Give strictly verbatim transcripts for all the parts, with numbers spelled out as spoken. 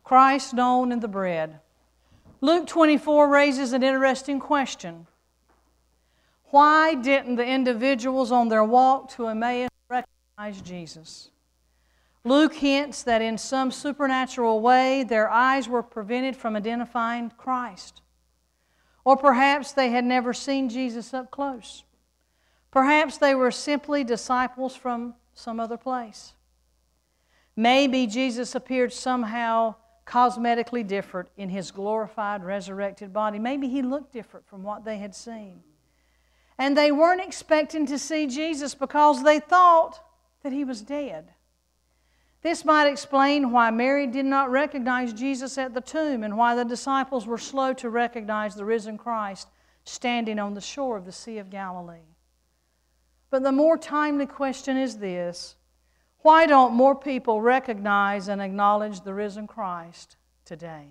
Christ known in the bread. Luke twenty-four raises an interesting question. Why didn't the individuals on their walk to Emmaus recognize Jesus? Luke hints that in some supernatural way their eyes were prevented from identifying Christ. Or perhaps they had never seen Jesus up close. Perhaps they were simply disciples from some other place. Maybe Jesus appeared somehow cosmetically different in His glorified, resurrected body. Maybe He looked different from what they had seen. And they weren't expecting to see Jesus because they thought that He was dead. This might explain why Mary did not recognize Jesus at the tomb and why the disciples were slow to recognize the risen Christ standing on the shore of the Sea of Galilee. But the more timely question is this: why don't more people recognize and acknowledge the risen Christ today?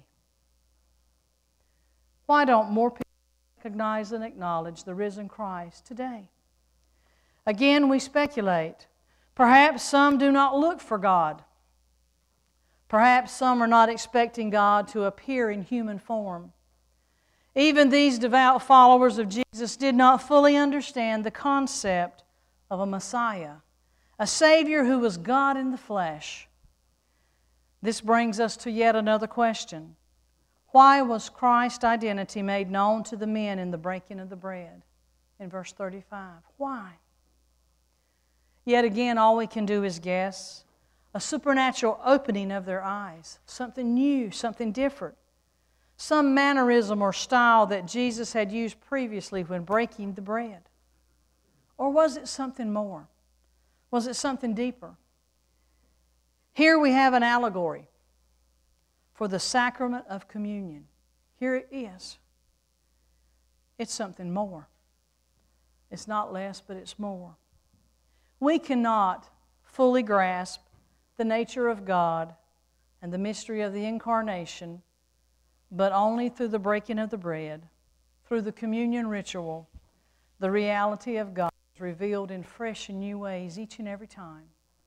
Why don't more people recognize and acknowledge the risen Christ today? Again, we speculate. Perhaps some do not look for God. Perhaps some are not expecting God to appear in human form. Even these devout followers of Jesus did not fully understand the concept of a Messiah, a Savior who was God in the flesh. This brings us to yet another question. Why was Christ's identity made known to the men in the breaking of the bread? In verse thirty-five. Why? Yet again, all we can do is guess. A supernatural opening of their eyes. Something new, something different. Some mannerism or style that Jesus had used previously when breaking the bread. Or was it something more? Was it something deeper? Here we have an allegory for the sacrament of communion. Here it is. It's something more. It's not less, but it's more. We cannot fully grasp the nature of God and the mystery of the incarnation, but only through the breaking of the bread, through the communion ritual. The reality of God is revealed in fresh and new ways each and every time.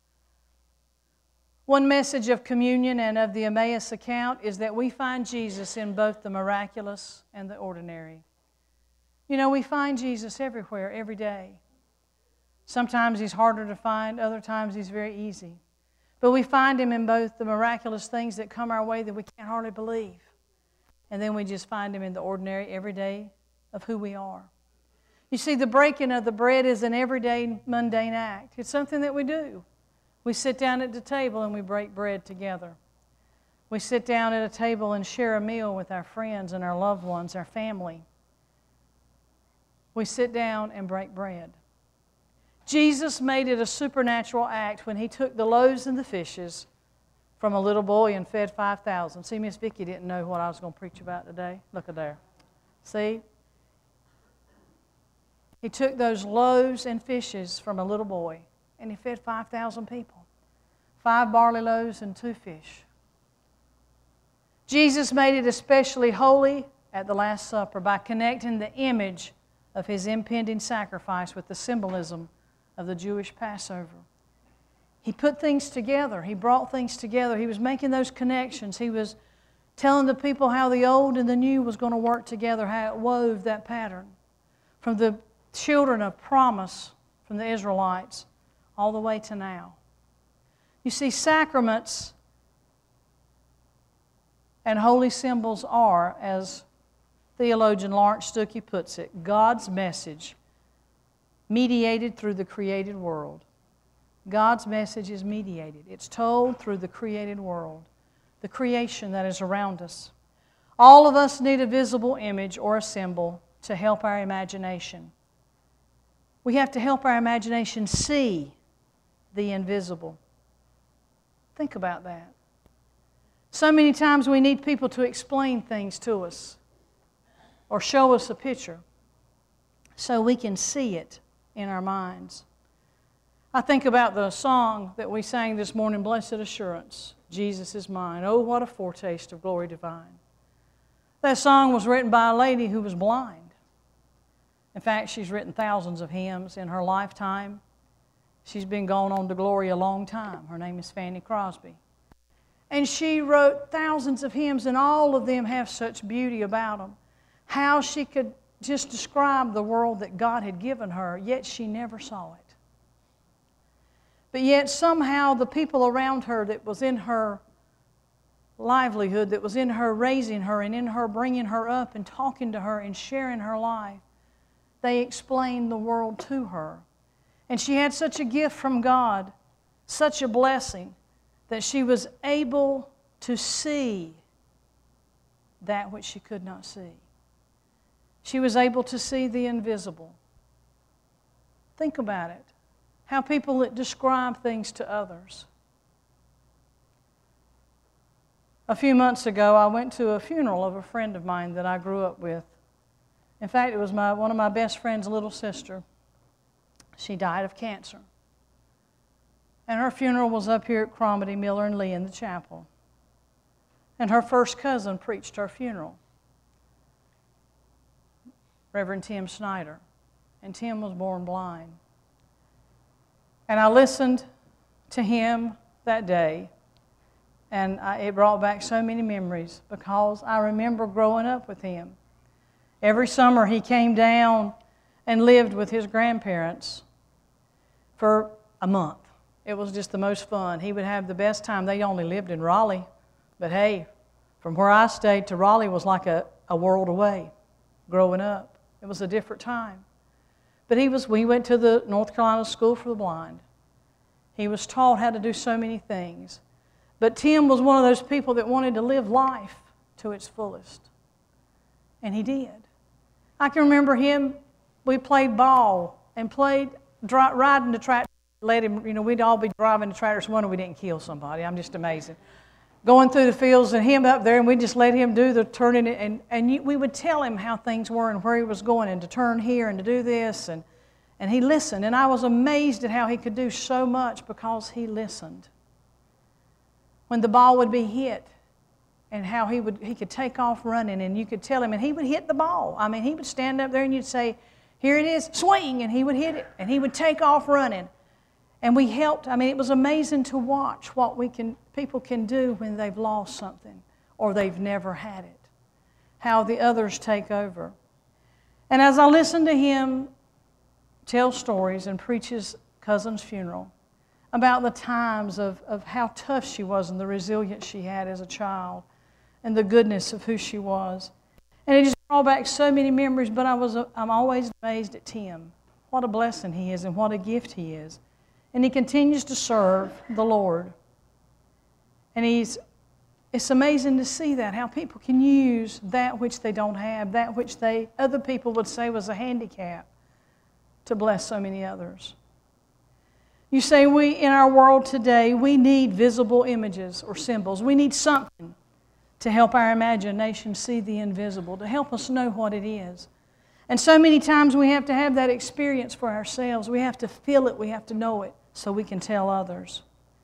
One message of communion and of the Emmaus account is that we find Jesus in both the miraculous and the ordinary. You know, we find Jesus everywhere, every day. Sometimes He's harder to find, other times He's very easy. But we find Him in both the miraculous things that come our way that we can't hardly believe. And then we just find Him in the ordinary, everyday of who we are. You see, the breaking of the bread is an everyday, mundane act. It's something that we do. We sit down at the table and we break bread together. We sit down at a table and share a meal with our friends and our loved ones, our family. We sit down and break bread. Jesus made it a supernatural act when He took the loaves and the fishes from a little boy and fed five thousand. See, Miss Vicki didn't know what I was going to preach about today. Look at there. See? He took those loaves and fishes from a little boy and He fed five thousand people. Five barley loaves and two fish. Jesus made it especially holy at the Last Supper by connecting the image of His impending sacrifice with the symbolism of the Jewish Passover. He put things together. He brought things together. He was making those connections. He was telling the people how the old and the new was going to work together, how it wove that pattern. From the children of promise, from the Israelites, all the way to now. You see, sacraments and holy symbols are, as theologian Lawrence Stuckey puts it, God's message mediated through the created world. God's message is mediated. It's told through the created world, the creation that is around us. All of us need a visible image or a symbol to help our imagination. We have to help our imagination see the invisible. Think about that. So many times we need people to explain things to us or show us a picture so we can see it in our minds. I think about the song that we sang this morning, Blessed Assurance, Jesus is mine. Oh, what a foretaste of glory divine. That song was written by a lady who was blind. In fact, she's written thousands of hymns in her lifetime. She's been gone on to glory a long time. Her name is Fanny Crosby. And she wrote thousands of hymns, and all of them have such beauty about them. How she could just describe the world that God had given her, yet she never saw it. But yet somehow the people around her that was in her livelihood, that was in her raising her and in her bringing her up and talking to her and sharing her life, they explained the world to her. And she had such a gift from God, such a blessing, that she was able to see that which she could not see. She was able to see the invisible. Think about it. How people that describe things to others. A few months ago, I went to a funeral of a friend of mine that I grew up with. In fact, it was my, one of my best friend's little sister. She died of cancer. And her funeral was up here at Cromedy, Miller, and Lee in the chapel. And her first cousin preached her funeral, Reverend Tim Snyder. And Tim was born blind. And I listened to him that day, and I, it brought back so many memories because I remember growing up with him. Every summer he came down and lived with his grandparents for a month. It was just the most fun. He would have the best time. They only lived in Raleigh, but hey, from where I stayed to Raleigh was like a, a world away growing up. It was a different time. But he was, we went to the North Carolina School for the Blind. He was taught how to do so many things. But Tim was one of those people that wanted to live life to its fullest. And he did. I can remember him, we played ball and played, dri- riding the tractor. Let him, you know, we'd all be driving the tractors, wondering we didn't kill somebody. I'm just amazing. Going through the fields and him up there, and we'd just let him do the turning, and, and you, we would tell him how things were and where he was going and to turn here and to do this, and, and he listened. And I was amazed at how he could do so much because he listened. When the ball would be hit, and how he would he could take off running, and you could tell him, and he would hit the ball. I mean, he would stand up there and you'd say, here it is, swing, and he would hit it, and he would take off running. And we helped. I mean, it was amazing to watch what we can people can do when they've lost something or they've never had it, how the others take over. And as I listened to him tell stories and preach his cousin's funeral about the times of, of how tough she was and the resilience she had as a child and the goodness of who she was. And it just brought back so many memories, but I was, I'm always amazed at Tim. What a blessing he is and what a gift he is. And he continues to serve the Lord. And he's, it's amazing to see that, how people can use that which they don't have, that which they other people would say was a handicap, to bless so many others. You say, we in our world today, we need visible images or symbols. We need something to help our imagination see the invisible, to help us know what it is. And so many times we have to have that experience for ourselves. We have to feel it, we have to know it, so we can tell others.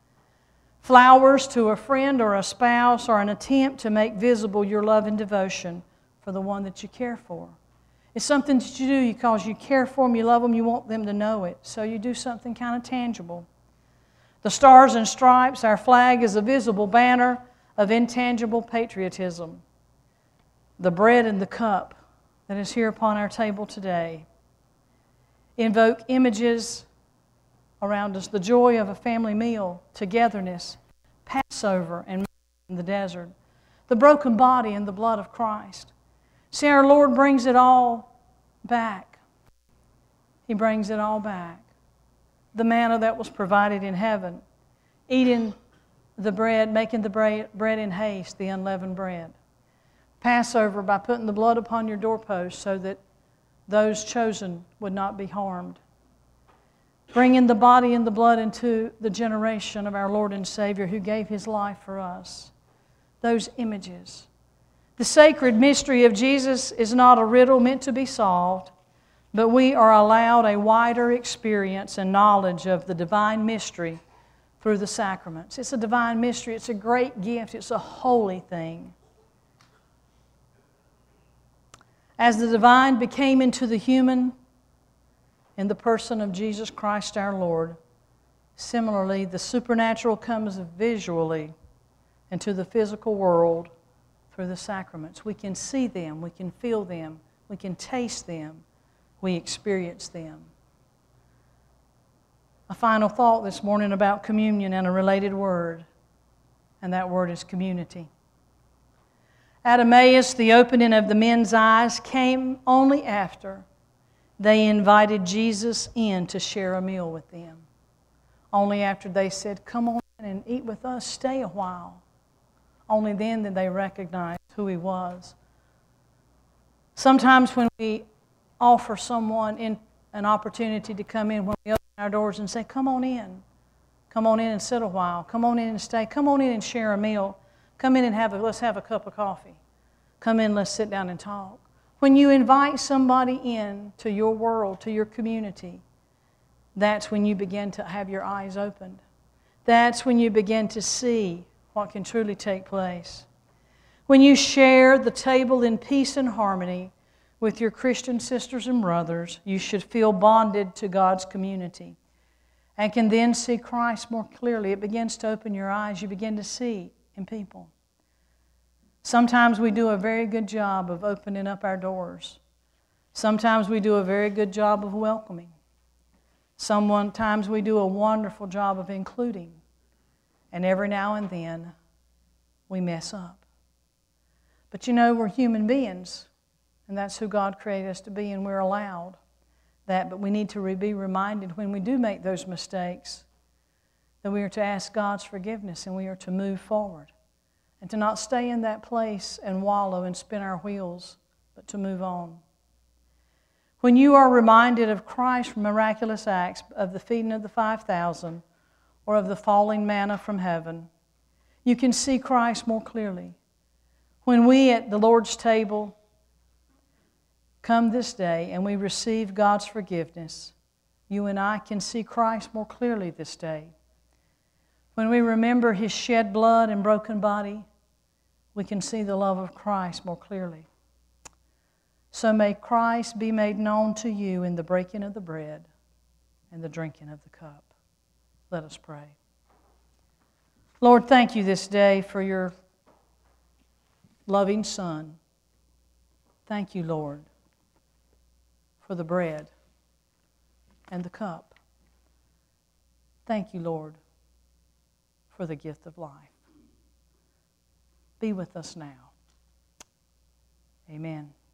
Flowers to a friend or a spouse are an attempt to make visible your love and devotion for the one that you care for. It's something that you do because you care for them, you love them, you want them to know it. So you do something kind of tangible. The stars and stripes, our flag, is a visible banner of intangible patriotism. The bread and the cup that is here upon our table today invoke images around us, the joy of a family meal, togetherness, Passover and in the desert, the broken body and the blood of Christ. See, our Lord brings it all back. He brings it all back. The manna that was provided in heaven, eating the bread, making the bread in haste, the unleavened bread. Passover by putting the blood upon your doorpost so that those chosen would not be harmed. Bringing the body and the blood into the generation of our Lord and Savior who gave His life for us. Those images. The sacred mystery of Jesus is not a riddle meant to be solved, but we are allowed a wider experience and knowledge of the divine mystery through the sacraments. It's a divine mystery. It's a great gift. It's a holy thing. As the divine became into the human in the person of Jesus Christ our Lord, similarly, the supernatural comes visually into the physical world through the sacraments. We can see them, we can feel them, we can taste them, we experience them. A final thought this morning about communion and a related word, and that word is community. At Emmaus, the opening of the men's eyes came only after they invited Jesus in to share a meal with them. Only after they said, "Come on in and eat with us, stay a while." Only then did they recognize who He was. Sometimes when we offer someone in an opportunity to come in, when we open our doors and say, "Come on in. Come on in and sit a while. Come on in and stay. Come on in and share a meal. Come in and have a, let's have a cup of coffee. Come in, let's sit down and talk." When you invite somebody in to your world, to your community, that's when you begin to have your eyes opened. That's when you begin to see what can truly take place. When you share the table in peace and harmony with your Christian sisters and brothers, you should feel bonded to God's community and can then see Christ more clearly. It begins to open your eyes. You begin to see in people. Sometimes we do a very good job of opening up our doors. Sometimes we do a very good job of welcoming. Sometimes we do a wonderful job of including. And every now and then, we mess up. But you know, we're human beings, and that's who God created us to be, and we're allowed that. But we need to be reminded when we do make those mistakes that we are to ask God's forgiveness and we are to move forward. And to not stay in that place and wallow and spin our wheels, but to move on. When you are reminded of Christ's miraculous acts of the feeding of the five thousand or of the falling manna from heaven, you can see Christ more clearly. When we at the Lord's table come this day and we receive God's forgiveness, you and I can see Christ more clearly this day. When we remember His shed blood and broken body, we can see the love of Christ more clearly. So may Christ be made known to you in the breaking of the bread and the drinking of the cup. Let us pray. Lord, thank you this day for your loving Son. Thank you, Lord, for the bread and the cup. Thank you, Lord, for the gift of life. Be with us now. Amen.